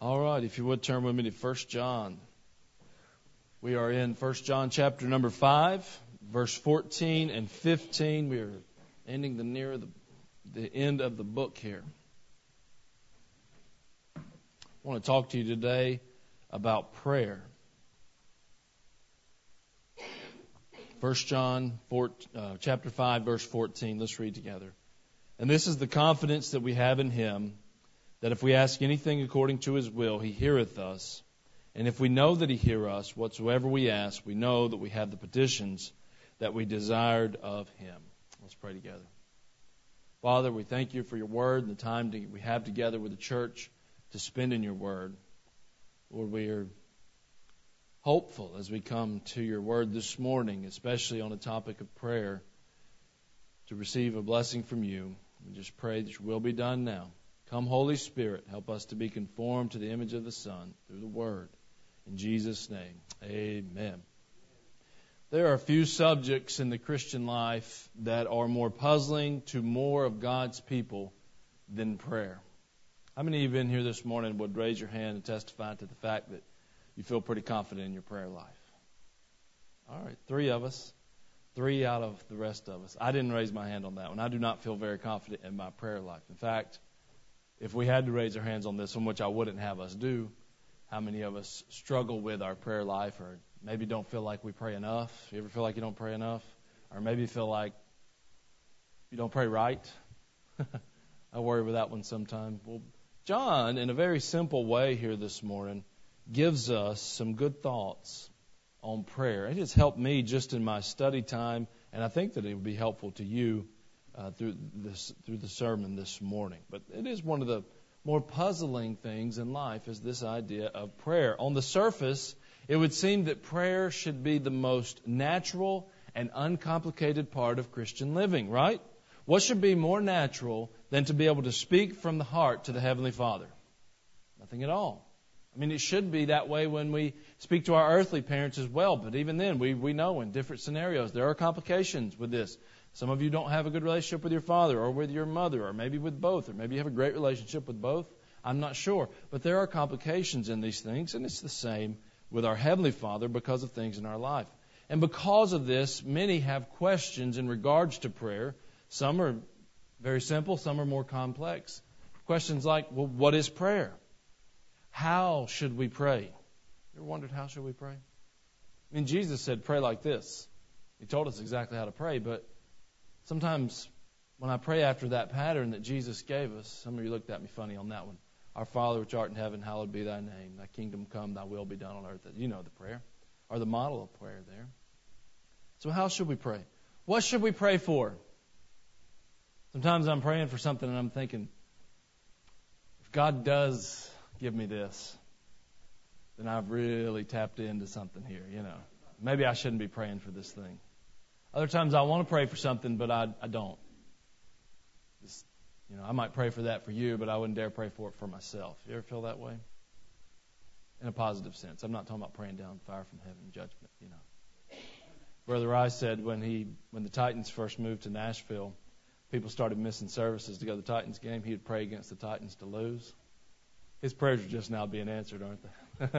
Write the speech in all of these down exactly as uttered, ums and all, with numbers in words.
All right, if you would turn with me to First John. We are in First John chapter number five, verse fourteen and fifteen. We are ending the near the, the end of the book here. I want to talk to you today about prayer. First John four, uh, chapter five, verse fourteen. Let's read together. And this is the confidence that we have in Him, that if we ask anything according to His will, He heareth us. And if we know that He heareth us, whatsoever we ask, we know that we have the petitions that we desired of Him. Let's pray together. Father, we thank You for Your word and the time to, we have together with the church to spend in Your word. Lord, we are hopeful as we come to Your word this morning, especially on the topic of prayer, to receive a blessing from You. We just pray that Your will be done now. Come, Holy Spirit, help us to be conformed to the image of the Son through the Word. In Jesus' name, amen. There are a few subjects in the Christian life that are more puzzling to more of God's people than prayer. How many of you in here this morning would raise your hand and testify to the fact that you feel pretty confident in your prayer life? All right, three of us. Three out of the rest of us. I didn't raise my hand on that one. I do not feel very confident in my prayer life. In fact, if we had to raise our hands on this one, which I wouldn't have us do, how many of us struggle with our prayer life or maybe don't feel like we pray enough? You ever feel like you don't pray enough? Or maybe feel like you don't pray right? I worry with that one sometimes. Well, John, in a very simple way here this morning, gives us some good thoughts on prayer. It has helped me just in my study time, and I think that it would be helpful to you uh, through this through the sermon this morning. But it is one of the more puzzling things in life is this idea of prayer. On the surface, it would seem that prayer should be the most natural and uncomplicated part of Christian living, right? What should be more natural than to be able to speak from the heart to the Heavenly Father? Nothing at all. I mean, it should be that way when we speak to our earthly parents as well. But even then, we, we know in different scenarios there are complications with this. Some of you don't have a good relationship with your father or with your mother or maybe with both. Or maybe you have a great relationship with both. I'm not sure. But there are complications in these things. And it's the same with our Heavenly Father because of things in our life. And because of this, many have questions in regards to prayer. Some are very simple. Some are more complex. Questions like, well, what is prayer? How should we pray? You ever wondered how should we pray? I mean, Jesus said pray like this. He told us exactly how to pray, but sometimes when I pray after that pattern that Jesus gave us, some of you looked at me funny on that one. Our Father which art in heaven, hallowed be thy name. Thy kingdom come, thy will be done on earth. You know the prayer, or the model of prayer there. So how should we pray? What should we pray for? Sometimes I'm praying for something and I'm thinking, if God does give me this, then I've really tapped into something here, you know. Maybe I shouldn't be praying for this thing. Other times I want to pray for something, but I, I don't. Just, you know, I might pray for that for you, but I wouldn't dare pray for it for myself. You ever feel that way? In a positive sense. I'm not talking about praying down fire from heaven, judgment, you know. Brother Rice said when he when the Titans first moved to Nashville, people started missing services to go to the Titans game. He would pray against the Titans to lose. His prayers are just now being answered, aren't they?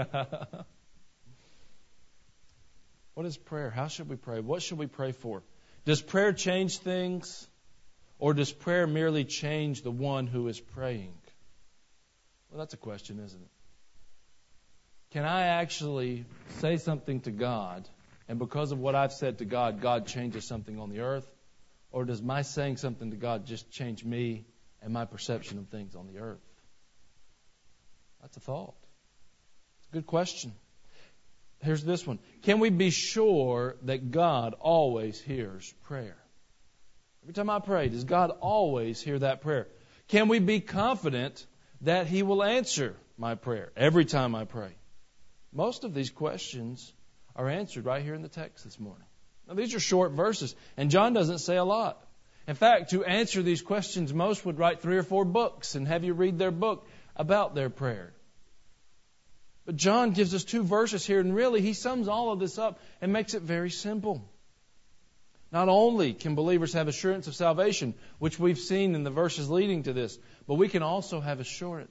What is prayer? How should we pray? What should we pray for? Does prayer change things? Or does prayer merely change the one who is praying? Well, that's a question, isn't it? Can I actually say something to God, and because of what I've said to God, God changes something on the earth? Or does my saying something to God just change me and my perception of things on the earth? That's a thought. It's a good question. Here's this one. Can we be sure that God always hears prayer? Every time I pray, does God always hear that prayer? Can we be confident that He will answer my prayer every time I pray? Most of these questions are answered right here in the text this morning. Now, these are short verses, and John doesn't say a lot. In fact, to answer these questions, most would write three or four books and have you read their book about their prayer. But John gives us two verses here, and really he sums all of this up and makes it very simple. Not only can believers have assurance of salvation, which we've seen in the verses leading to this, but we can also have assurance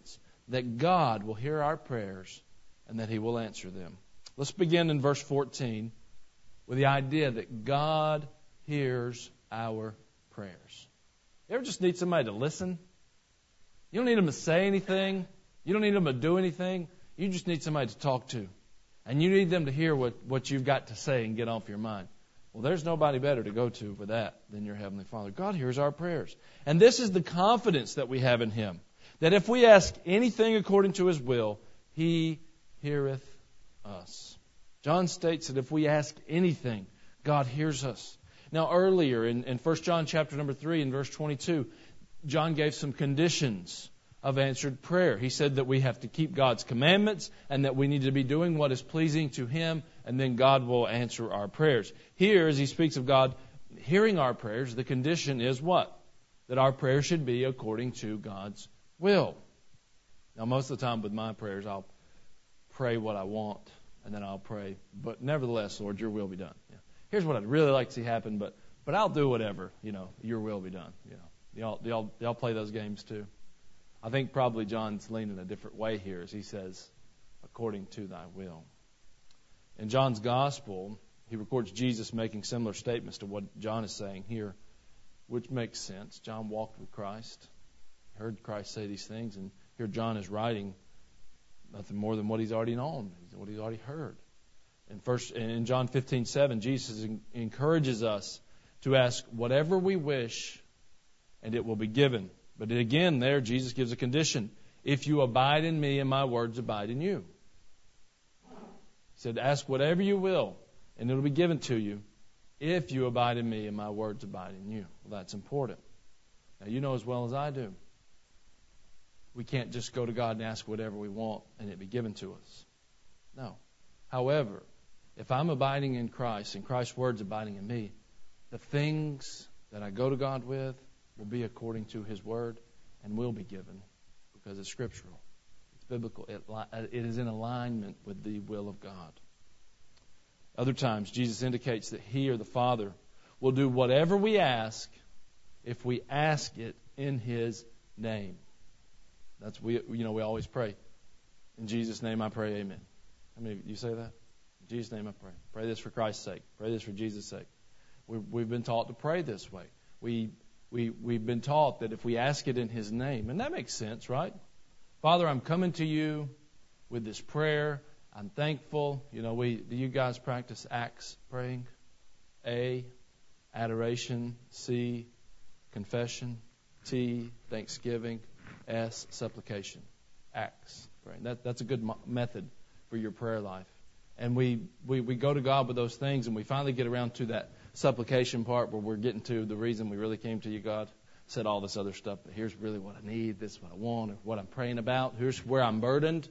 that God will hear our prayers and that He will answer them. Let's begin in verse fourteen with the idea that God hears our prayers. You ever just need somebody to listen? You don't need them to say anything. You don't need them to do anything. You just need somebody to talk to. And you need them to hear what, what you've got to say and get off your mind. Well, there's nobody better to go to for that than your Heavenly Father. God hears our prayers. And this is the confidence that we have in Him. That if we ask anything according to His will, He heareth us. John states that if we ask anything, God hears us. Now earlier in, in First John chapter number three and verse twenty-two, John gave some conditions of answered prayer. He said that we have to keep God's commandments and that we need to be doing what is pleasing to Him, and then God will answer our prayers. Here, as he speaks of God hearing our prayers, the condition is what? That our prayers should be according to God's will. Now, most of the time with my prayers, I'll pray what I want, and then I'll pray, but nevertheless, Lord, your will be done. Yeah. Here's what I'd really like to see happen, but but I'll do whatever, you know, your will be done. You know, y'all, y'all, y'all play those games too. I think probably John's leaning a different way here as he says, according to thy will. In John's gospel, he records Jesus making similar statements to what John is saying here, which makes sense. John walked with Christ, heard Christ say these things, and here John is writing nothing more than what he's already known, what he's already heard. In first, in John fifteen seven, Jesus encourages us to ask whatever we wish, and it will be given. But again, there Jesus gives a condition: if you abide in me, and my words abide in you. He said, "Ask whatever you will, and it will be given to you, if you abide in me, and my words abide in you." Well, that's important. Now, you know as well as I do, we can't just go to God and ask whatever we want, and it be given to us. No. However, if I'm abiding in Christ and Christ's words abiding in me, the things that I go to God with will be according to His word and will be given because it's scriptural. It's biblical. It, it is in alignment with the will of God. Other times, Jesus indicates that He or the Father will do whatever we ask if we ask it in His name. That's we you know we always pray. In Jesus' name I pray, amen. How many of you say that? In Jesus' name I pray. Pray this for Christ's sake. Pray this for Jesus' sake. We, we've been taught to pray this way. We, we, we've been taught that if we ask it in His name, and that makes sense, right? Father, I'm coming to you with this prayer. I'm thankful. You know, we do you guys practice acts praying? A, adoration. C, confession. T, thanksgiving. S, supplication. Acts praying. That, that's a good mo- method for your prayer life. And we, we, we go to God with those things, and we finally get around to that supplication part where we're getting to the reason we really came to you, God. Said all this other stuff, but here's really what I need, this is what I want, or what I'm praying about. Here's where I'm burdened.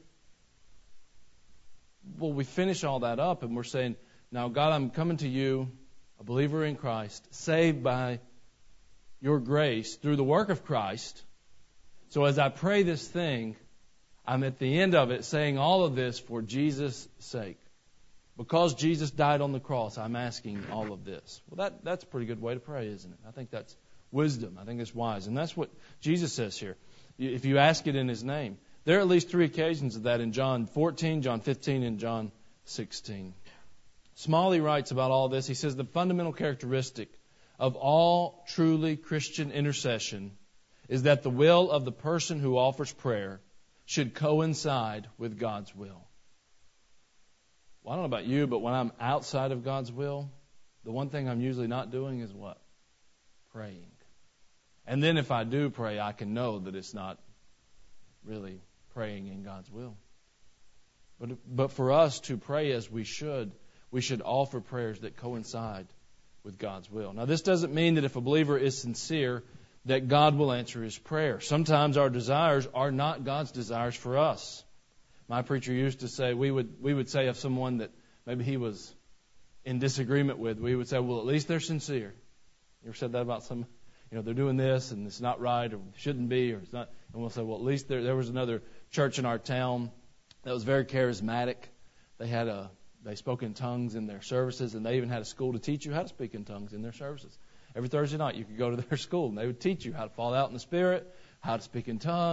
Well, we finish all that up, and we're saying, now, God, I'm coming to you, a believer in Christ, saved by your grace through the work of Christ. So as I pray this thing, I'm at the end of it saying all of this for Jesus' sake. Because Jesus died on the cross, I'm asking all of this. Well, that, that's a pretty good way to pray, isn't it? I think that's wisdom. I think it's wise. And that's what Jesus says here. If you ask it in His name. There are at least three occasions of that in John fourteen, John fifteen, and John sixteen. Smalley writes about all this. He says the fundamental characteristic of all truly Christian intercession is that the will of the person who offers prayer should coincide with God's will. Well, I don't know about you, but when I'm outside of God's will, the one thing I'm usually not doing is what? Praying. And then if I do pray, I can know that it's not really praying in God's will. But but for us to pray as we should, we should offer prayers that coincide with God's will. Now, this doesn't mean that if a believer is sincere, that God will answer his prayer. Sometimes our desires are not God's desires for us. My preacher used to say, we would we would say of someone that maybe he was in disagreement with, we would say, well, at least they're sincere. You ever said that about some, you know, they're doing this and it's not right or shouldn't be or it's not. And we'll say, well, at least there, there was another church in our town that was very charismatic. They had a, they spoke in tongues in their services, and they even had a school to teach you how to speak in tongues in their services. Every Thursday night you could go to their school and they would teach you how to fall out in the Spirit, how to speak in tongues.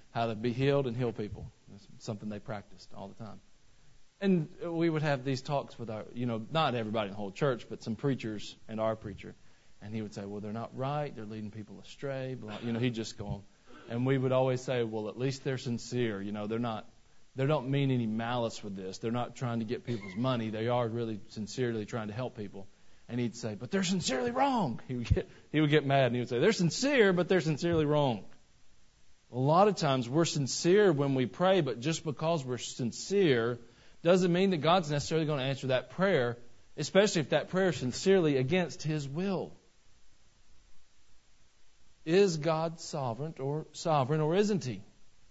how to be healed and heal people. It's something they practiced all the time. And we would have these talks with our, you know, not everybody in the whole church, but some preachers and our preacher. And he would say, well, they're not right. They're leading people astray. Blah. You know, he'd just go on. And we would always say, well, at least they're sincere. You know, they're not, they don't mean any malice with this. They're not trying to get people's money. They are really sincerely trying to help people. And he'd say, but they're sincerely wrong. He would get, he would get mad and he would say, they're sincere, but they're sincerely wrong. A lot of times we're sincere when we pray, but just because we're sincere doesn't mean that God's necessarily going to answer that prayer, especially if that prayer is sincerely against His will. Is God sovereign or sovereign or isn't He?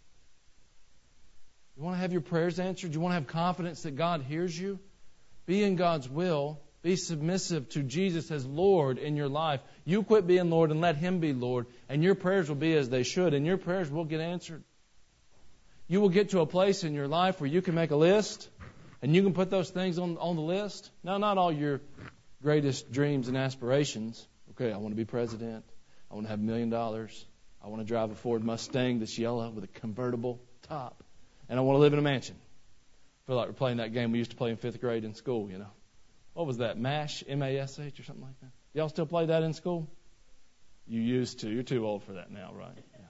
You want to have your prayers answered? You want to have confidence that God hears you? Be in God's will. Be submissive to Jesus as Lord in your life. You quit being Lord and let Him be Lord, and your prayers will be as they should, and your prayers will get answered. You will get to a place in your life where you can make a list, and you can put those things on, on the list. Now, not all your greatest dreams and aspirations. Okay, I want to be president. I want to have a million dollars. I want to drive a Ford Mustang that's yellow with a convertible top. And I want to live in a mansion. I feel like we're playing that game we used to play in fifth grade in school, you know. What was that, MASH, M A S H or something like that? Y'all still play that in school? You used to. You're too old for that now, right? Yeah.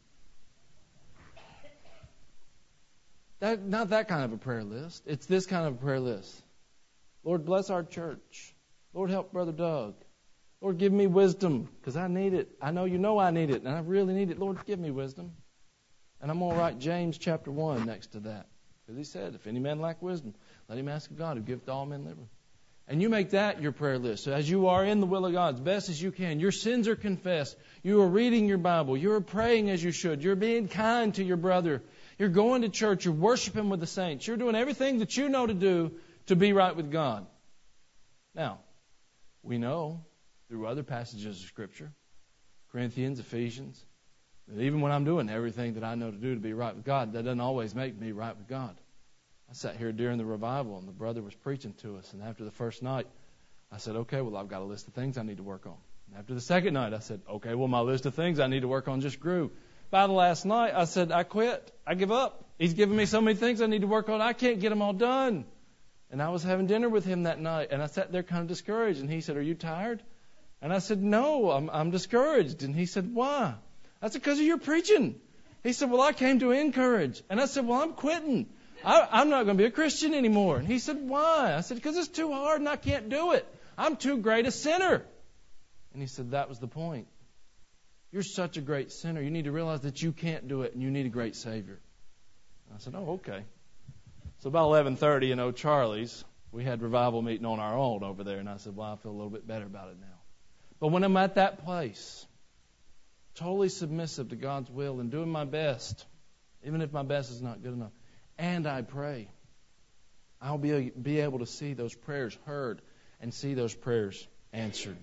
That, not that kind of a prayer list. It's this kind of a prayer list. Lord, bless our church. Lord, help Brother Doug. Lord, give me wisdom, because I need it. I know you know I need it, and I really need it. Lord, give me wisdom. And I'm going to write James chapter one next to that. Because he said, if any man lack wisdom, let him ask of God, who giveth to all men liberally. And you make that your prayer list. So as you are in the will of God, as best as you can, your sins are confessed. You are reading your Bible. You are praying as you should. You're being kind to your brother. You're going to church. You're worshiping with the saints. You're doing everything that you know to do to be right with God. Now, we know through other passages of Scripture, Corinthians, Ephesians, that even when I'm doing everything that I know to do to be right with God, that doesn't always make me right with God. I sat here during the revival, and the brother was preaching to us. And after the first night, I said, okay, well, I've got a list of things I need to work on. And after the second night, I said, okay, well, my list of things I need to work on just grew. By the last night, I said, I quit. I give up. He's given me so many things I need to work on. I can't get them all done. And I was having dinner with him that night, and I sat there kind of discouraged. And he said, are you tired? And I said, no, I'm, I'm discouraged. And he said, why? I said, because of your preaching. He said, well, I came to encourage. And I said, well, I'm quitting. I, I'm not going to be a Christian anymore. And he said, why? I said, because it's too hard and I can't do it. I'm too great a sinner. And he said, that was the point. You're such a great sinner. You need to realize that you can't do it and you need a great Savior. And I said, oh, okay. So about eleven thirty, you know, Charlie's, we had revival meeting on our own over there. And I said, well, I feel a little bit better about it now. But when I'm at that place, totally submissive to God's will and doing my best, even if my best is not good enough, and I pray, I'll be, be able to see those prayers heard and see those prayers answered.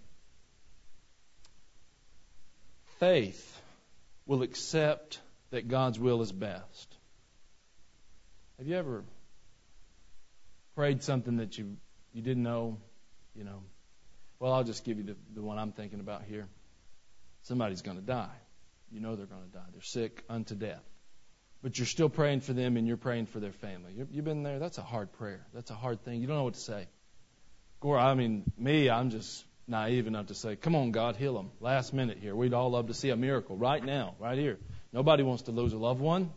Faith will accept that God's will is best. Have you ever prayed something that you, you didn't know, you know? Well, I'll just give you the, the one I'm thinking about here. Somebody's going to die. You know they're going to die. They're sick unto death. But you're still praying for them and you're praying for their family. You've been there. That's a hard prayer. That's a hard thing. You don't know what to say. Or, I mean, me, I'm just naive enough to say, come on, God, heal them. Last minute here. We'd all love to see a miracle right now, right here. Nobody wants to lose a loved one.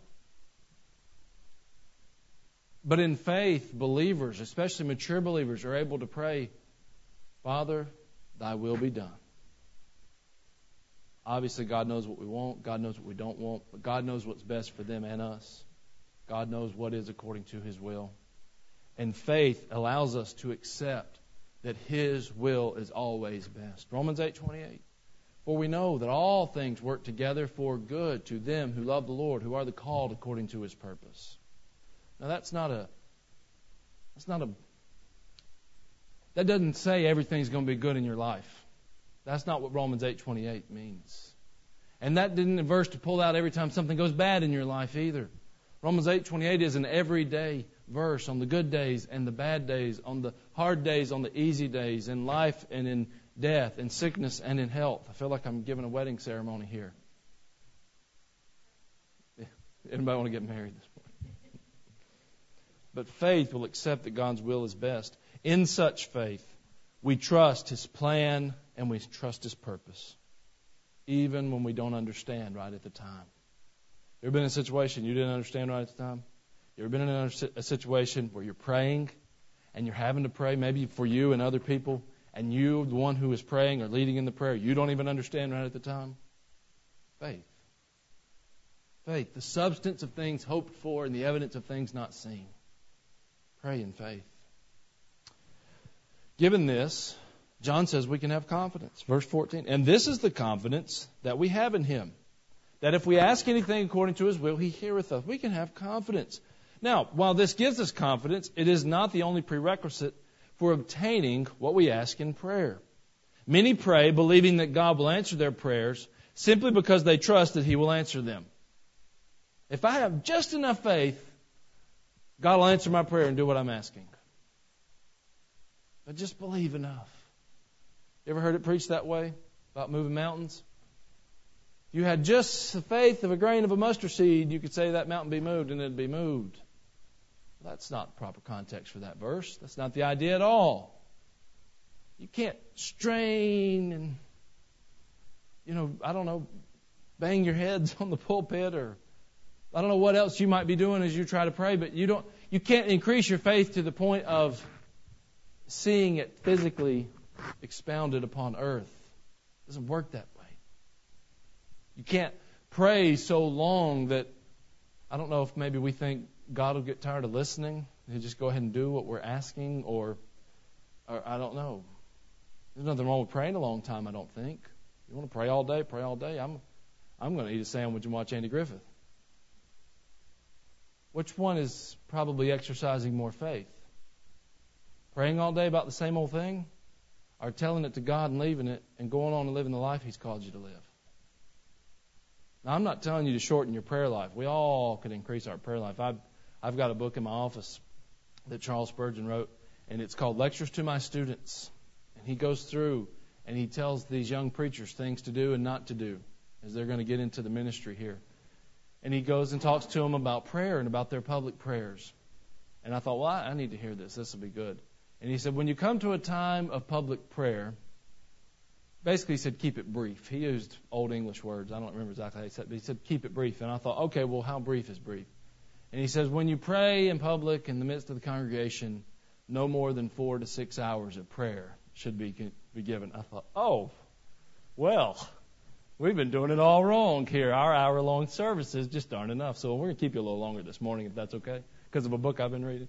But in faith, believers, especially mature believers, are able to pray, Father, thy will be done. Obviously, God knows what we want. God knows what we don't want. But God knows what's best for them and us. God knows what is according to His will. And faith allows us to accept that His will is always best. Romans eight twenty-eight. For we know that all things work together for good to them who love the Lord, who are the called according to His purpose. Now, that's not a... That's not a... That doesn't say everything's going to be good in your life. That's not what Romans eight twenty-eight means. And that didn't a verse to pull out every time something goes bad in your life either. Romans eight twenty-eight is an everyday verse on the good days and the bad days, on the hard days, on the easy days, in life and in death, in sickness and in health. I feel like I'm giving a wedding ceremony here. Anybody want to get married this morning? But faith will accept that God's will is best. In such faith, we trust His plan and we trust His purpose, even when we don't understand right at the time. You ever been in a situation you didn't understand right at the time? You ever been in a, a situation where you're praying and you're having to pray, maybe for you and other people, and you, the one who is praying or leading in the prayer, you don't even understand right at the time? Faith. Faith, the substance of things hoped for and the evidence of things not seen. Pray in faith. Given this, John says we can have confidence. Verse fourteen, and this is the confidence that we have in Him, that if we ask anything according to His will, He heareth us. We can have confidence. Now, while this gives us confidence, it is not the only prerequisite for obtaining what we ask in prayer. Many pray believing that God will answer their prayers simply because they trust that He will answer them. If I have just enough faith, God will answer my prayer and do what I'm asking. But just believe enough. You ever heard it preached that way about moving mountains? If you had just the faith of a grain of a mustard seed, you could say that mountain be moved and it'd be moved. That's not the proper context for that verse. That's not the idea at all. You can't strain and, you know, I don't know, bang your heads on the pulpit, or I don't know what else you might be doing as you try to pray, but you don't, you can't increase your faith to the point of seeing it physically expounded upon earth. It doesn't work that way. You can't pray so long that, I don't know if maybe we think God will get tired of listening and He'll just go ahead and do what we're asking, or, or I don't know. There's nothing wrong with praying a long time, I don't think. You want to pray all day, pray all day. I'm, I'm going to eat a sandwich and watch Andy Griffith. Which one is probably exercising more faith? Praying all day about the same old thing, or telling it to God and leaving it and going on and living the life He's called you to live? Now, I'm not telling you to shorten your prayer life. We all could increase our prayer life. I've, I've got a book in my office that Charles Spurgeon wrote, and it's called Lectures to My Students. And he goes through and he tells these young preachers things to do and not to do as they're going to get into the ministry here. And he goes and talks to them about prayer and about their public prayers. And I thought, well, I, I need to hear this. This will be good. And he said, when you come to a time of public prayer, basically he said, keep it brief. He used old English words. I don't remember exactly how he said it, but he said, keep it brief. And I thought, okay, well, how brief is brief? And he says, when you pray in public in the midst of the congregation, no more than four to six hours of prayer should be, be given. I thought, oh, well, we've been doing it all wrong here. Our hour-long services just aren't enough. So we're going to keep you a little longer this morning, if that's okay, because of a book I've been reading.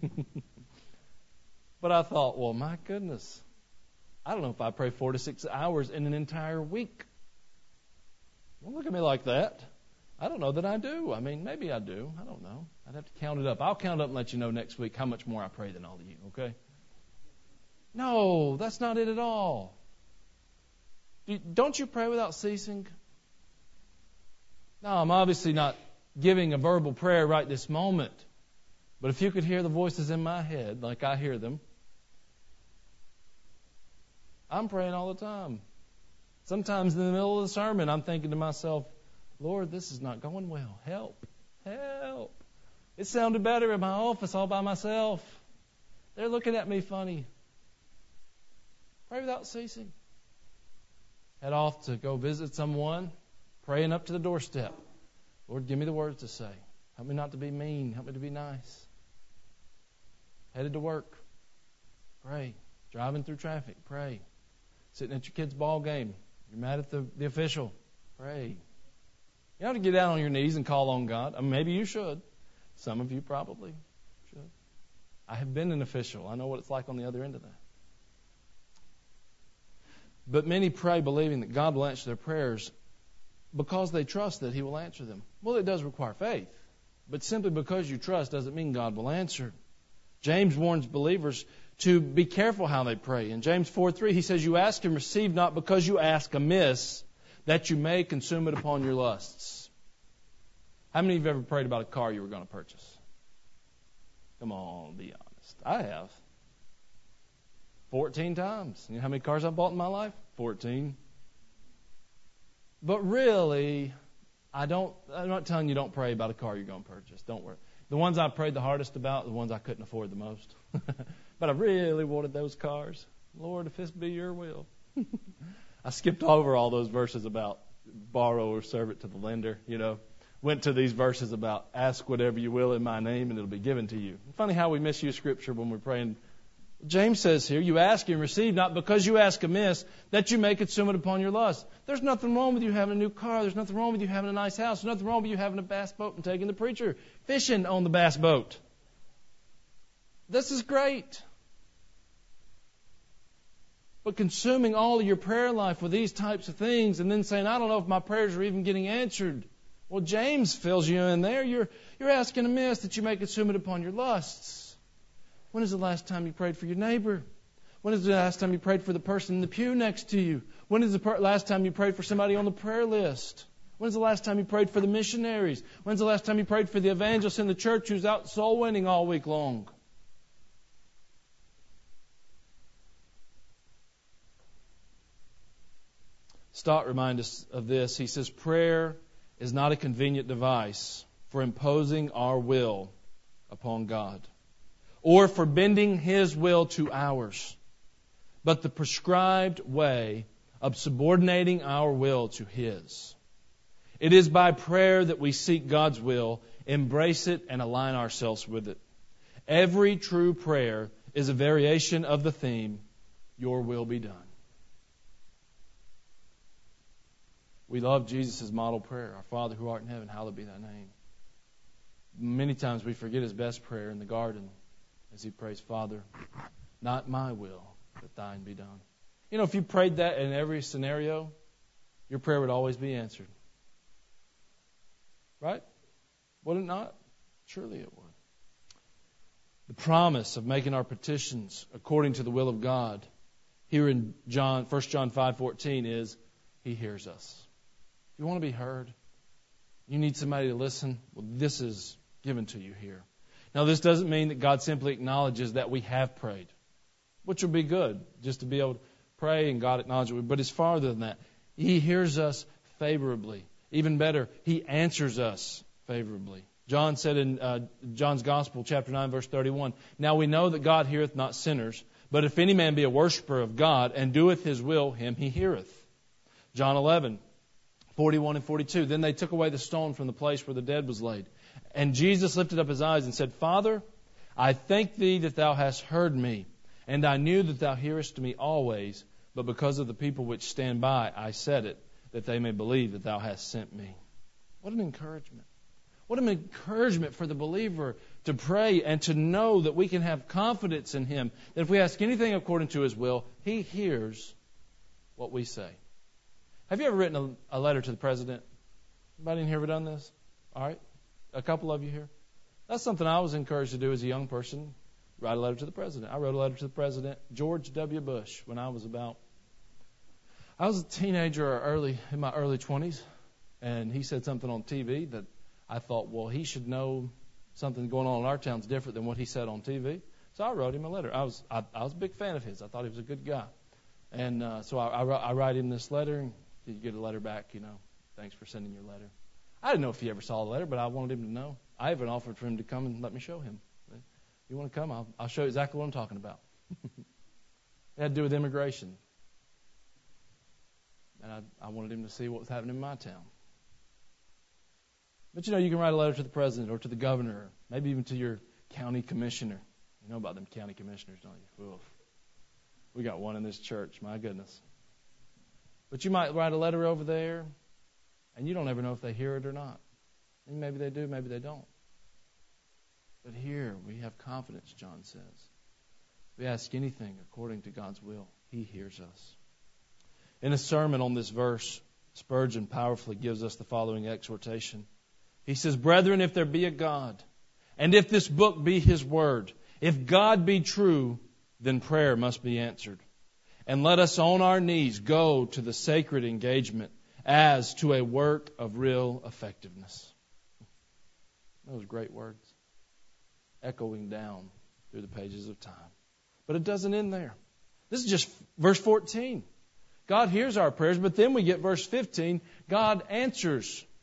But I thought, well, my goodness, I don't know if I pray four to six hours in an entire week. Don't look at me like that. I don't know that I do. I mean, maybe I do. I don't know. I'd have to count it up. I'll count up and let you know next week how much more I pray than all of you, okay? No, that's not it at all. Don't you pray without ceasing? No, I'm obviously not giving a verbal prayer right this moment. But if you could hear the voices in my head like I hear them, I'm praying all the time. Sometimes in the middle of the sermon, I'm thinking to myself, Lord, this is not going well. Help. Help. It sounded better in my office all by myself. They're looking at me funny. Pray without ceasing. Head off to go visit someone, praying up to the doorstep. Lord, give me the words to say. Help me not to be mean. Help me to be nice. Headed to work. Pray. Driving through traffic. Pray. Sitting at your kid's ball game. You're mad at the, the official. Pray. You have to get down on your knees and call on God. I mean, maybe you should. Some of you probably should. I have been an official. I know what it's like on the other end of that. But many pray believing that God will answer their prayers because they trust that He will answer them. Well, it does require faith. But simply because you trust doesn't mean God will answer. James warns believers to be careful how they pray. In James four three, he says, you ask and receive not because you ask amiss, that you may consume it upon your lusts. How many of you have ever prayed about a car you were going to purchase? Come on, be honest. I have. Fourteen times. You know how many cars I've bought in my life? Fourteen. But really, I don't, I'm not telling you don't pray about a car you're going to purchase. Don't worry. The ones I prayed the hardest about, the ones I couldn't afford the most. But I really wanted those cars. Lord, if this be your will. I skipped over all those verses about borrow or serve it to the lender, you know. Went to these verses about ask whatever you will in my name and it'll be given to you. Funny how we misuse Scripture when we're praying. James says here, you ask and receive, not because you ask amiss, that you may consume it upon your lust. There's nothing wrong with you having a new car. There's nothing wrong with you having a nice house. There's nothing wrong with you having a bass boat and taking the preacher fishing on the bass boat. This is great. But consuming all of your prayer life with these types of things and then saying, I don't know if my prayers are even getting answered. Well, James fills you in there. You're, you're asking amiss that you may consume it upon your lusts. When is the last time you prayed for your neighbor? When is the last time you prayed for the person in the pew next to you? When is the per- last time you prayed for somebody on the prayer list? When's the last time you prayed for the missionaries? When's the last time you prayed for the evangelist in the church who's out soul winning all week long? Stott reminds us of this. He says, prayer is not a convenient device for imposing our will upon God, or for bending His will to ours, but the prescribed way of subordinating our will to His. It is by prayer that we seek God's will, embrace it, and align ourselves with it. Every true prayer is a variation of the theme, your will be done. We love Jesus' model prayer, our Father who art in heaven, hallowed be thy name. Many times we forget His best prayer in the garden, as He prays, Father, not my will, but thine be done. You know, if you prayed that in every scenario, your prayer would always be answered. Right? Would it not? Surely it would. The promise of making our petitions according to the will of God here in John, First John five fourteen is He hears us. If you want to be heard, you need somebody to listen, well, this is given to you here. Now, this doesn't mean that God simply acknowledges that we have prayed, which would be good, just to be able to pray and God acknowledge it. But it's farther than that. He hears us favorably. Even better, He answers us favorably. John said in uh, John's Gospel, chapter nine, verse thirty-one, now we know that God heareth not sinners, but if any man be a worshipper of God and doeth His will, him He heareth. John eleven, forty-one and forty-two, then they took away the stone from the place where the dead was laid. And Jesus lifted up His eyes and said, Father, I thank Thee that Thou hast heard me, and I knew that Thou hearest me always, but because of the people which stand by, I said it, that they may believe that Thou hast sent me. What an encouragement. What an encouragement for the believer to pray and to know that we can have confidence in Him, that if we ask anything according to His will, He hears what we say. Have you ever written a, a letter to the President? Anybody in here ever done this? All right. A couple of you here. That's something I was encouraged to do as a young person, write a letter to the President. I wrote a letter to the President, George W. Bush, when I was about, I was a teenager or early, in my early twenties, and he said something on T V that I thought, well, he should know something going on in our town's different than what he said on T V. So I wrote him a letter. I was I, I was a big fan of his. I thought he was a good guy. And uh, so I, I, I write him this letter, and you get a letter back, you know, thanks for sending your letter. I didn't know if he ever saw the letter, but I wanted him to know. I even offered for him to come and let me show him. If you want to come, I'll, I'll show you exactly what I'm talking about. It had to do with immigration. And I, I wanted him to see what was happening in my town. But, you know, you can write a letter to the president or to the governor, maybe even to your county commissioner. You know about them county commissioners, don't you? Oof. We got one in this church, my goodness. But you might write a letter over there, and you don't ever know if they hear it or not. And maybe they do, maybe they don't. But here we have confidence, John says. If we ask anything according to God's will, He hears us. In a sermon on this verse, Spurgeon powerfully gives us the following exhortation. He says, Brethren, if there be a God, and if this book be His word, if God be true, then prayer must be answered. And let us on our knees go to the sacred engagement as to a work of real effectiveness. Those great words, echoing down through the pages of time. But it doesn't end there. This is just verse fourteen. God hears our prayers, but then we get verse fifteen. God answers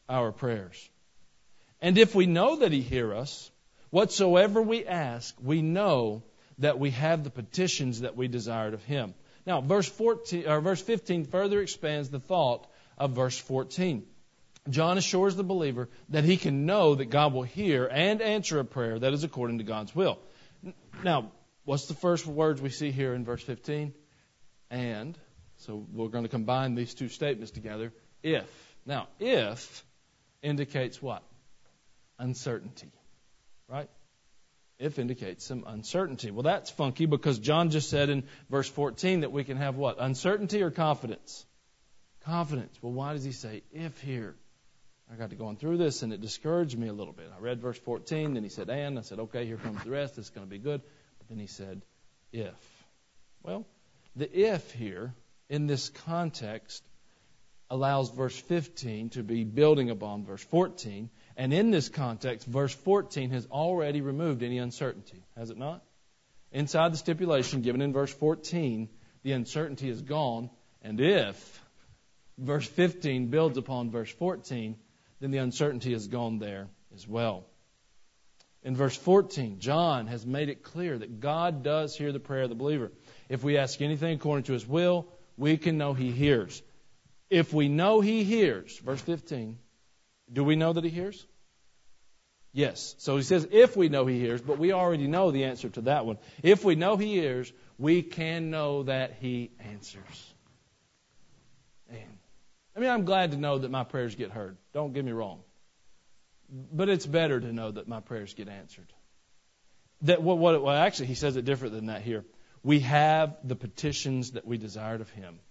our prayers. And if we know that He hears us, whatsoever we ask, we know that we have the petitions that we desired of Him. Now, verse fourteen or verse fifteen further expands the thought of verse fourteen. John assures the believer that he can know that God will hear and answer a prayer that is according to God's will. Now, what's the first words we see here in verse fifteen? And. So we're going to combine these two statements together. If. Now, if indicates what? Uncertainty. Right? If indicates some uncertainty. Well, that's funky because John just said in verse fourteen that we can have what? Uncertainty or confidence? Confidence. Well, why does he say if here? I got to going through this and it discouraged me a little bit. I read verse fourteen, then he said and. I said, okay, here comes the rest. This is going to be good. But then he said if. Well, the if here in this context allows verse fifteen to be building upon verse fourteen. And in this context, verse fourteen has already removed any uncertainty, has it not? Inside the stipulation given in verse fourteen, the uncertainty is gone. And if verse fifteen builds upon verse fourteen, then the uncertainty is gone there as well. In verse fourteen, John has made it clear that God does hear the prayer of the believer. If we ask anything according to His will, we can know He hears. If we know He hears, verse fifteen, do we know that He hears? Yes. So he says if we know He hears, but we already know the answer to that one. If we know He hears, we can know that He answers. Man. I mean, I'm glad to know that my prayers get heard. Don't get me wrong. But it's better to know that my prayers get answered. That what, what well, actually, he says it different than that here. We have the petitions that we desired of Him.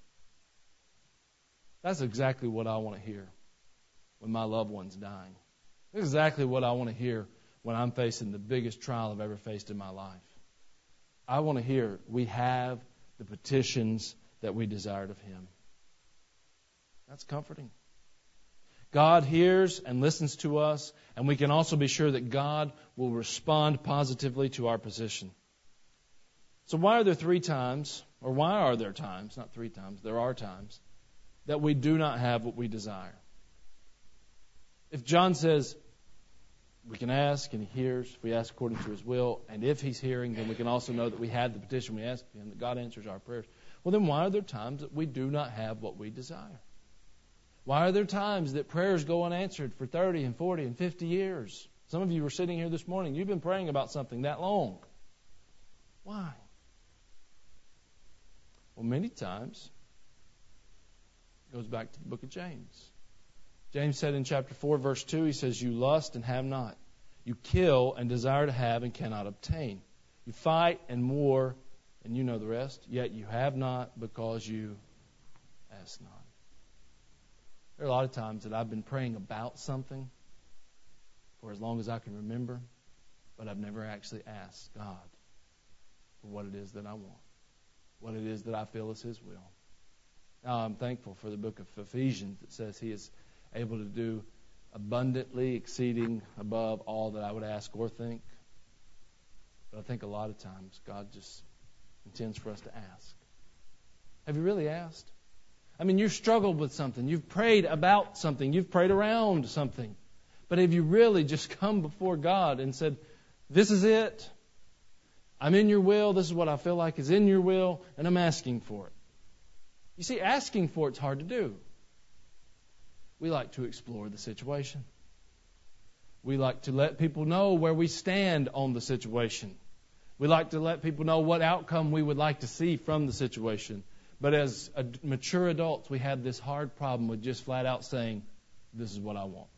That's exactly what I want to hear when my loved one's dying. That's exactly what I want to hear when I'm facing the biggest trial I've ever faced in my life. I want to hear we have the petitions that we desired of Him. That's comforting. God hears and listens to us, and we can also be sure that God will respond positively to our position. So why are there three times, or why are there times, not three times, there are times, that we do not have what we desire? If John says we can ask and He hears, if we ask according to His will, and if He's hearing, then we can also know that we had the petition we asked of Him, that God answers our prayers. Well, then why are there times that we do not have what we desire? Why are there times that prayers go unanswered for thirty and forty and fifty years? Some of you were sitting here this morning. You've been praying about something that long. Why? Well, many times it goes back to the book of James. James said in chapter four, verse two, he says, you lust and have not. You kill and desire to have and cannot obtain. You fight and war, and you know the rest, yet you have not because you ask not. There are a lot of times that I've been praying about something for as long as I can remember, but I've never actually asked God for what it is that I want, what it is that I feel is His will. Now, I'm thankful for the book of Ephesians that says He is able to do abundantly, exceeding above all that I would ask or think. But I think a lot of times God just intends for us to ask. Have you really asked? I mean, you've struggled with something. You've prayed about something. You've prayed around something. But have you really just come before God and said, this is it. I'm in your will. This is what I feel like is in your will, and I'm asking for it. You see, asking for it's hard to do. We like to explore the situation. We like to let people know where we stand on the situation. We like to let people know what outcome we would like to see from the situation. But as a mature adults, we have this hard problem with just flat out saying, this is what I want.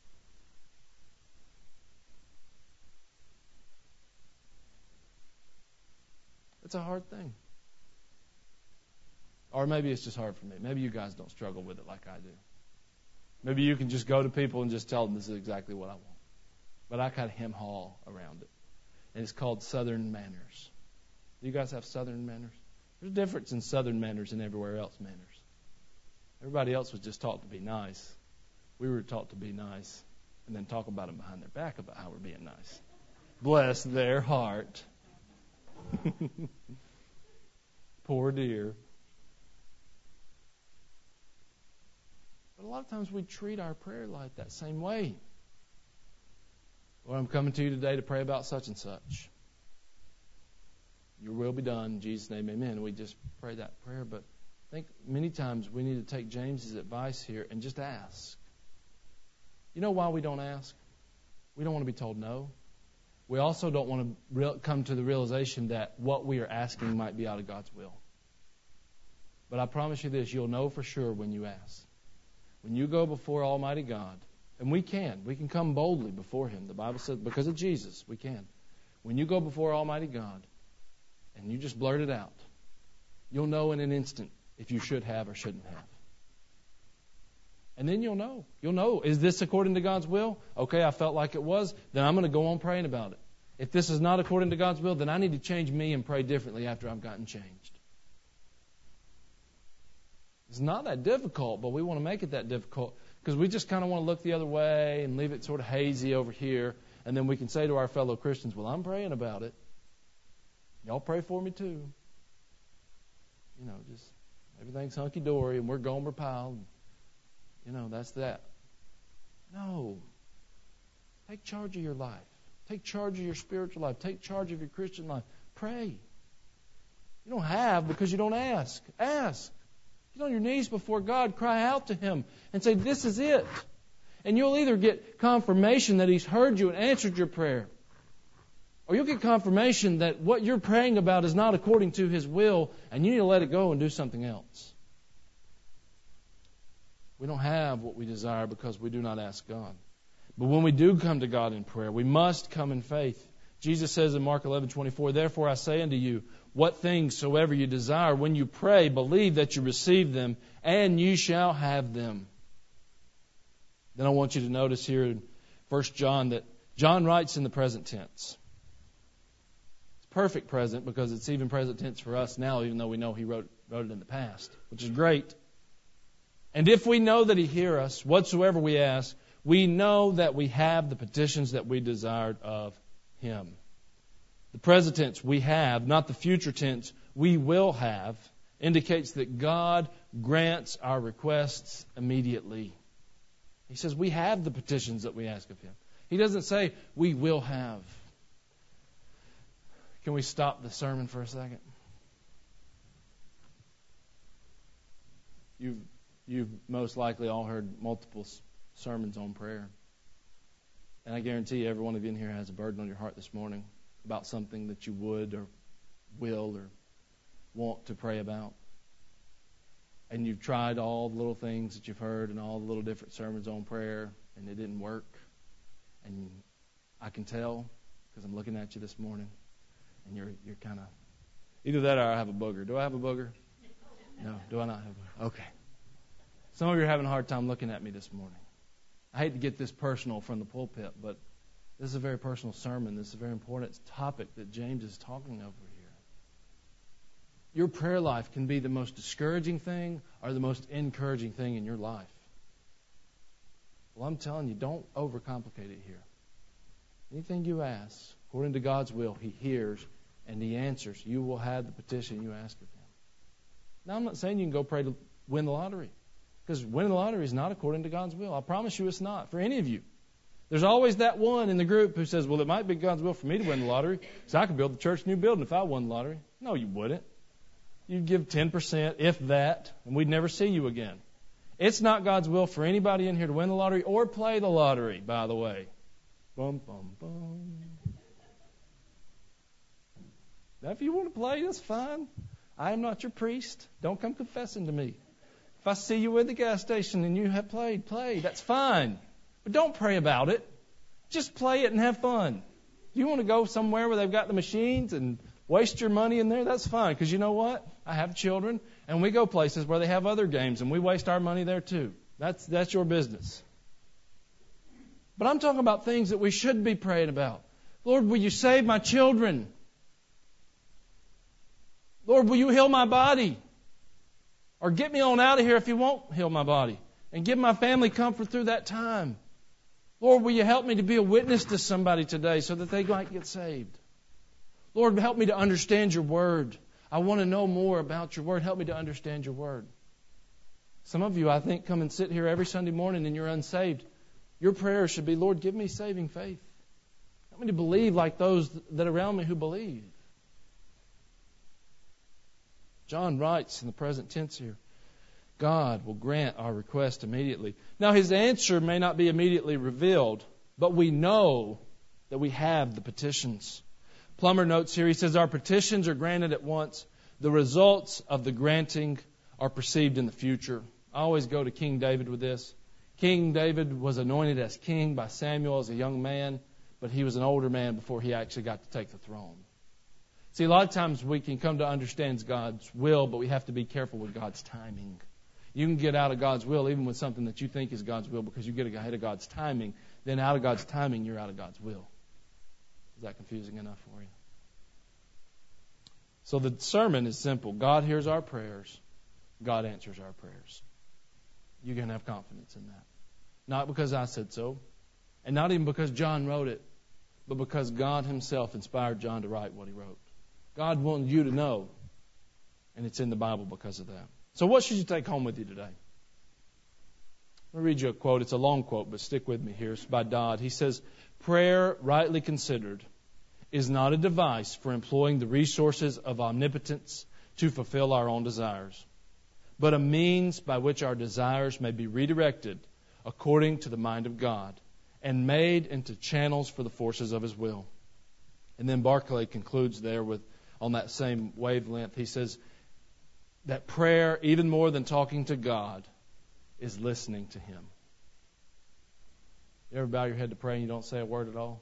It's a hard thing. Or maybe it's just hard for me. Maybe you guys don't struggle with it like I do. Maybe you can just go to people and just tell them this is exactly what I want. But I kind of hem-haw around it. And it's called Southern manners. Do you guys have Southern manners? There's a difference in Southern manners and everywhere else manners. Everybody else was just taught to be nice. We were taught to be nice and then talk about them behind their back about how we're being nice. Bless their heart. Poor dear. But a lot of times we treat our prayer life that same way. Lord, I'm coming to you today to pray about such and such. Your will be done. In Jesus' name, amen. We just pray that prayer. But I think many times we need to take James's advice here and just ask. You know why we don't ask? We don't want to be told no. We also don't want to real, come to the realization that what we are asking might be out of God's will. But I promise you this, you'll know for sure when you ask. When you go before Almighty God, and we can, we can come boldly before Him. The Bible says because of Jesus, we can. When you go before Almighty God, and you just blurt it out, you'll know in an instant if you should have or shouldn't have. And then you'll know. You'll know, is this according to God's will? Okay, I felt like it was. Then I'm going to go on praying about it. If this is not according to God's will, then I need to change me and pray differently after I've gotten changed. It's not that difficult, but we want to make it that difficult because we just kind of want to look the other way and leave it sort of hazy over here. And then we can say to our fellow Christians, well, I'm praying about it. Y'all pray for me too. You know, just everything's hunky-dory and we're Gomer Pyle. You know, that's that. No. Take charge of your life. Take charge of your spiritual life. Take charge of your Christian life. Pray. You don't have because you don't ask. Ask. Get on your knees before God. Cry out to Him and say, this is it. And you'll either get confirmation that He's heard you and answered your prayer, or you'll get confirmation that what you're praying about is not according to His will, and you need to let it go and do something else. We don't have what we desire because we do not ask God. But when we do come to God in prayer, we must come in faith. Jesus says in Mark eleven twenty-four, therefore I say unto you, what things soever you desire, when you pray, believe that you receive them, and you shall have them. Then I want you to notice here in First John that John writes in the present tense. It's perfect present because it's even present tense for us now, even though we know he wrote, wrote it in the past, which is great. And if we know that He hears us, whatsoever we ask, we know that we have the petitions that we desired of Him. The present tense, we have, not the future tense, we will have, indicates that God grants our requests immediately. He says we have the petitions that we ask of Him. He doesn't say we will have. Can we stop the sermon for a second? You've You've most likely all heard multiple sermons on prayer. And I guarantee you every one of you in here has a burden on your heart this morning about something that you would or will or want to pray about. And you've tried all the little things that you've heard and all the little different sermons on prayer, and it didn't work. And I can tell because I'm looking at you this morning, and you're you're kind of, either that or I have a booger. Do I have a booger? No, do I not have a booger? Okay. Some of you are having a hard time looking at me this morning. I hate to get this personal from the pulpit, but this is a very personal sermon. This is a very important topic that James is talking over here. Your prayer life can be the most discouraging thing or the most encouraging thing in your life. Well, I'm telling you, don't overcomplicate it here. Anything you ask, according to God's will, He hears and He answers. You will have the petition you ask of Him. Now, I'm not saying you can go pray to win the lottery. Because winning the lottery is not according to God's will. I promise you it's not for any of you. There's always that one in the group who says, well, it might be God's will for me to win the lottery because I could build the church new building if I won the lottery. No, you wouldn't. You'd give ten percent, if that, and we'd never see you again. It's not God's will for anybody in here to win the lottery or play the lottery, by the way. Bum, bum, bum. Now, if you want to play, that's fine. I am not your priest. Don't come confessing to me. If I see you at the gas station and you have played, play. That's fine. But don't pray about it. Just play it and have fun. If you want to go somewhere where they've got the machines and waste your money in there, that's fine. Because you know what? I have children, and we go places where they have other games, and we waste our money there too. That's that's your business. But I'm talking about things that we should be praying about. Lord, will you save my children? Lord, will you heal my body? Or get me on out of here if you won't heal my body. And give my family comfort through that time. Lord, will you help me to be a witness to somebody today so that they might get saved? Lord, help me to understand your word. I want to know more about your word. Help me to understand your word. Some of you, I think, come and sit here every Sunday morning and you're unsaved. Your prayer should be, Lord, give me saving faith. Help me to believe like those that are around me who believe. John writes in the present tense here, God will grant our request immediately. Now, His answer may not be immediately revealed, but we know that we have the petitions. Plummer notes here, he says, our petitions are granted at once. The results of the granting are perceived in the future. I always go to King David with this. King David was anointed as king by Samuel as a young man, but he was an older man before he actually got to take the throne. See, a lot of times we can come to understand God's will, but we have to be careful with God's timing. You can get out of God's will even with something that you think is God's will because you get ahead of God's timing. Then out of God's timing, you're out of God's will. Is that confusing enough for you? So the sermon is simple. God hears our prayers. God answers our prayers. You can have confidence in that. Not because I said so, and not even because John wrote it, but because God Himself inspired John to write what he wrote. God wanted you to know, and it's in the Bible because of that. So what should you take home with you today? I'll read you a quote. It's a long quote, but stick with me here. It's by Dodd. He says, prayer, rightly considered, is not a device for employing the resources of omnipotence to fulfill our own desires, but a means by which our desires may be redirected according to the mind of God and made into channels for the forces of His will. And then Barclay concludes there with, on that same wavelength, he says that prayer, even more than talking to God, is listening to Him. You ever bow your head to pray and you don't say a word at all?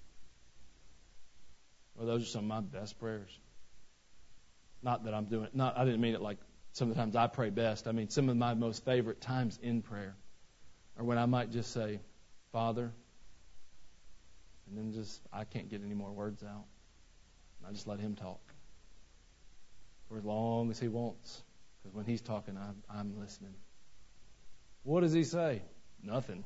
Well, those are some of my best prayers. Not that I'm doing, not, I didn't mean it like some of the times I pray best. I mean, some of my most favorite times in prayer are when I might just say, Father, and then just, I can't get any more words out. I just let Him talk for as long as He wants. Because when He's talking, I'm, I'm listening. What does He say? Nothing.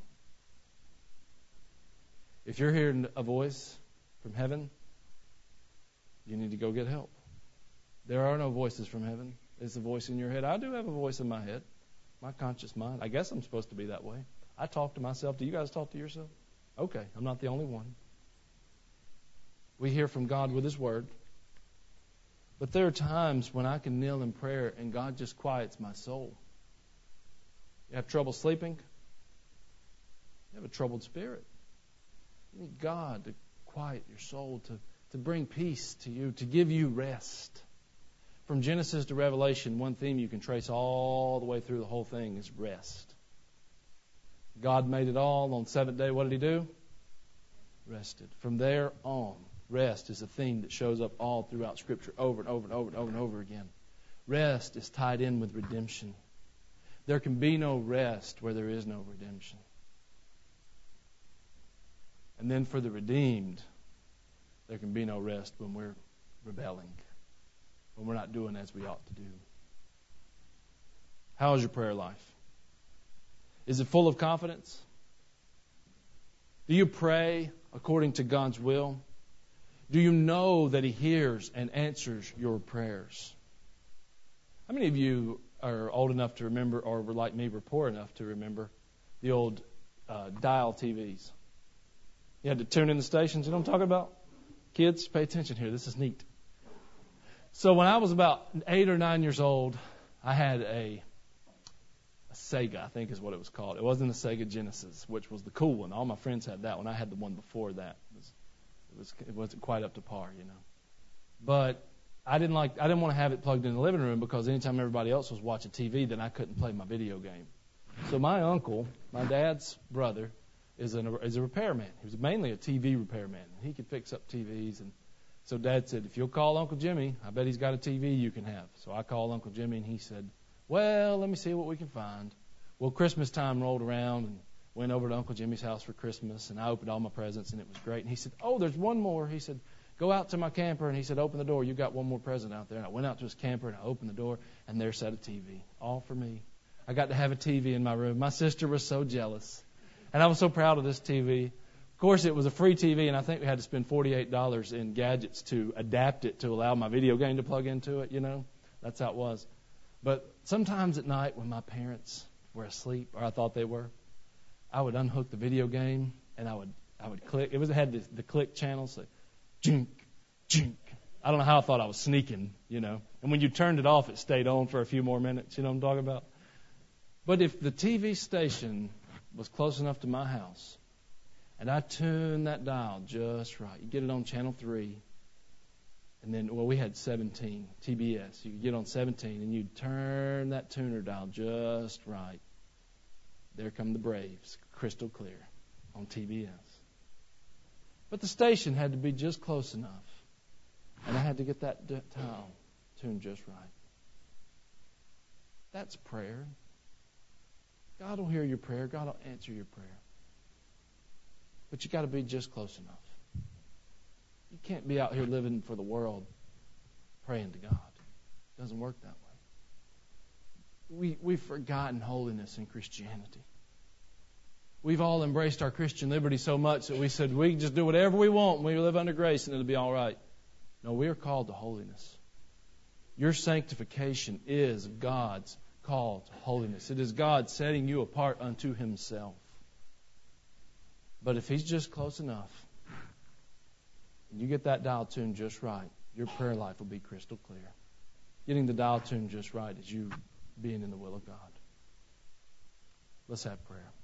If you're hearing a voice from heaven, you need to go get help. There are no voices from heaven. It's a voice in your head. I do have a voice in my head, my conscious mind. I guess I'm supposed to be that way. I talk to myself. Do you guys talk to yourself? Okay, I'm not the only one. We hear from God with His Word. But there are times when I can kneel in prayer and God just quiets my soul. You have trouble sleeping? You have a troubled spirit. You need God to quiet your soul, to, to bring peace to you, to give you rest. From Genesis to Revelation, one theme you can trace all the way through the whole thing is rest. God made it all on the seventh day. What did He do? Rested. From there on, rest is a theme that shows up all throughout Scripture over and over and over and over and over again. Rest is tied in with redemption. There can be no rest where there is no redemption. And then for the redeemed, there can be no rest when we're rebelling, when we're not doing as we ought to do. How is your prayer life? Is it full of confidence? Do you pray according to God's will? Do you know that He hears and answers your prayers? How many of you are old enough to remember, or were like me, were poor enough to remember the old uh, dial T Vs? You had to tune in the stations. You know what I'm talking about? Kids, pay attention here. This is neat. So when I was about eight or nine years old, I had a, a Sega, I think is what it was called. It wasn't a Sega Genesis, which was the cool one. All my friends had that one. I had the one before that. It was, it was it wasn't quite up to par, you know. But I didn't like I didn't want to have it plugged in the living room because anytime everybody else was watching T V, then I couldn't play my video game. So my uncle, my dad's brother, is an is a repairman. He was mainly a T V repairman. He could fix up T Vs. And so Dad said, if you'll call Uncle Jimmy, I bet he's got a T V you can have. So I called Uncle Jimmy, and he said, well, let me see what we can find. Well, Christmas time rolled around, and went over to Uncle Jimmy's house for Christmas, and I opened all my presents, and it was great. And he said, oh, there's one more. He said, go out to my camper, and he said, open the door. You got one more present out there. And I went out to his camper, and I opened the door, and there sat a T V, all for me. I got to have a T V in my room. My sister was so jealous, and I was so proud of this T V. Of course, it was a free T V, and I think we had to spend forty-eight dollars in gadgets to adapt it to allow my video game to plug into it, you know. That's how it was. But sometimes at night when my parents were asleep, or I thought they were, I would unhook the video game and I would I would click. It was it had the, the click channel, so jink, jink. I don't know how I thought I was sneaking, you know. And when you turned it off, it stayed on for a few more minutes. You know what I'm talking about? But if the T V station was close enough to my house, and I tuned that dial just right, you get it on channel three, and then, well, we had seventeen, T B S. You could get on seventeen, and you'd turn that tuner dial just right. There come the Braves, crystal clear, on T B S. But the station had to be just close enough, and I had to get that dial tuned just right. That's prayer. God will hear your prayer. God will answer your prayer. But you got to be just close enough. You can't be out here living for the world praying to God. It doesn't work that way. We, we've forgotten holiness in Christianity. We've all embraced our Christian liberty so much that we said we can just do whatever we want and we live under grace and it'll be all right. No, we are called to holiness. Your sanctification is God's call to holiness. It is God setting you apart unto Himself. But if He's just close enough, and you get that dial tuned just right, your prayer life will be crystal clear. Getting the dial tuned just right is you being in the will of God. Let's have prayer.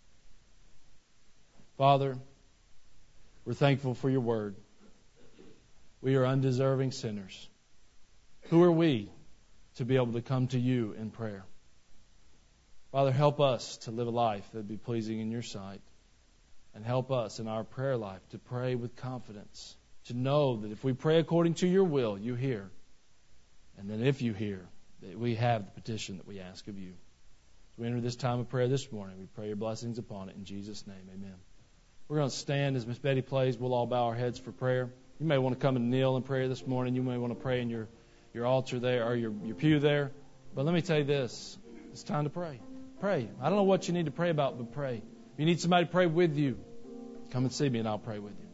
Father, we're thankful for your word. We are undeserving sinners. Who are we to be able to come to you in prayer? Father, help us to live a life that would be pleasing in your sight. And help us in our prayer life to pray with confidence, to know that if we pray according to your will, you hear. And then if you hear, that we have the petition that we ask of you. As we enter this time of prayer this morning, we pray your blessings upon it. In Jesus' name, amen. We're going to stand as Miss Betty plays. We'll all bow our heads for prayer. You may want to come and kneel in prayer this morning. You may want to pray in your, your altar there or your, your pew there. But let me tell you this. It's time to pray. Pray. I don't know what you need to pray about, but pray. If you need somebody to pray with you, come and see me and I'll pray with you.